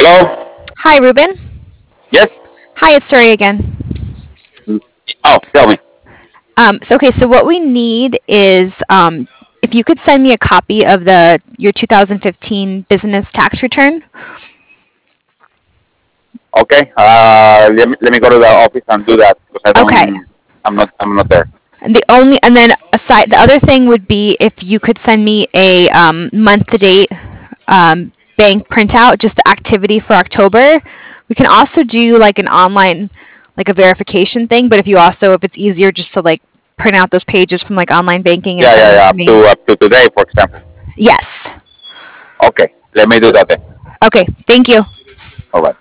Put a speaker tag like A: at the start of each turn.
A: Hello?
B: Hi, Ruben.
A: Yes?
B: Hi, it's Tori again.
A: Oh, tell me.
B: So what we need is if you could send me a copy of the your 2015 business tax return.
A: Okay. Let me go to the office and do that because
B: Okay.
A: I'm not there.
B: And then aside, the other thing would be if you could send me a month to date bank printout, just the activity for October. We can also do like an online, like a verification thing. But if it's easier just to like print out those pages from like online banking and
A: Yeah,
B: send
A: yeah,
B: them
A: yeah.
B: to
A: Up
B: me.
A: to up to today, for example.
B: Yes.
A: Okay. Let me do that then.
B: Okay. Thank you.
A: All right.